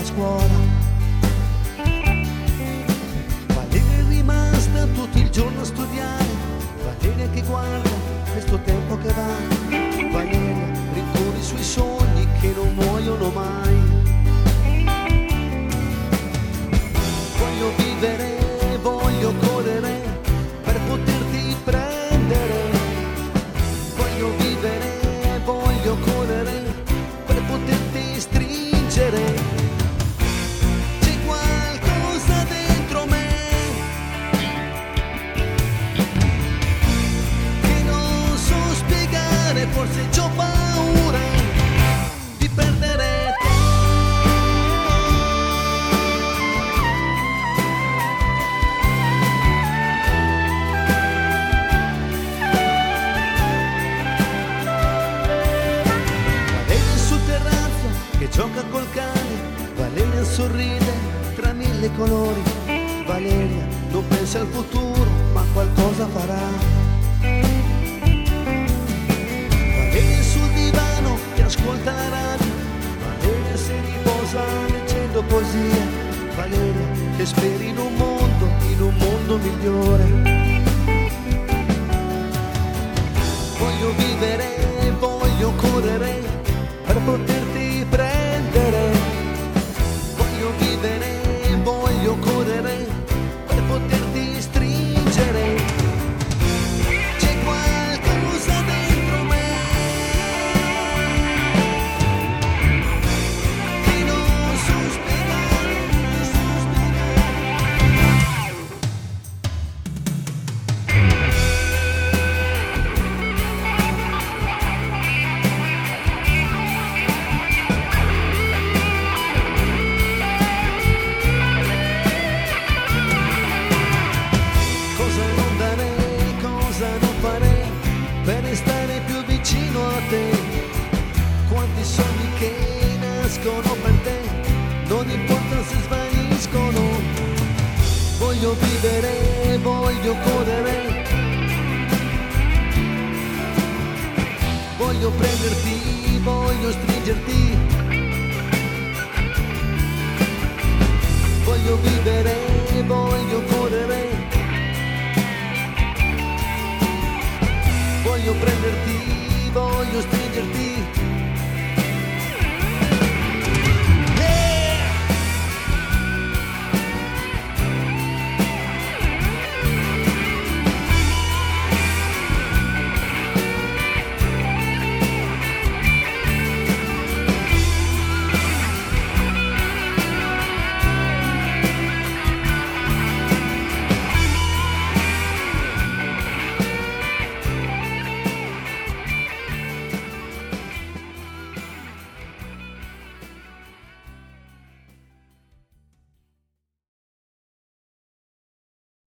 a scuola. Valeria è rimasta tutto il giorno a studiare, Valeria che guarda questo tempo che va. Valeria rincorre i suoi sogni che non muoiono mai. Voglio vivere, voglio correre per poterti prendere. Voglio vivere, voglio correre per poterti stringere. C'è qualcosa dentro me che non so spiegare, forse c'ho paura di perdere te. Valeria sul terrazzo che gioca col cane, Valeria sorride tra mille colori. Valeria non pensa al futuro ma qualcosa farà. Valeria sul divano che ascolta la radio, Valeria si riposa leggendo poesia. Valeria che spera in un mondo migliore. Voglio vivere, voglio correre per poterti prendere. Voglio vivere, voglio correre per poterti stringere. C'è qualcosa dentro me che non so spiegare, non so spiegare. Cosa non dare, cosa non fare per restare più vicino a te. Quanti sogni che nascono per te, non importa se svaniscono. Voglio vivere, voglio correre, voglio prenderti, voglio stringerti. Voglio vivere, voglio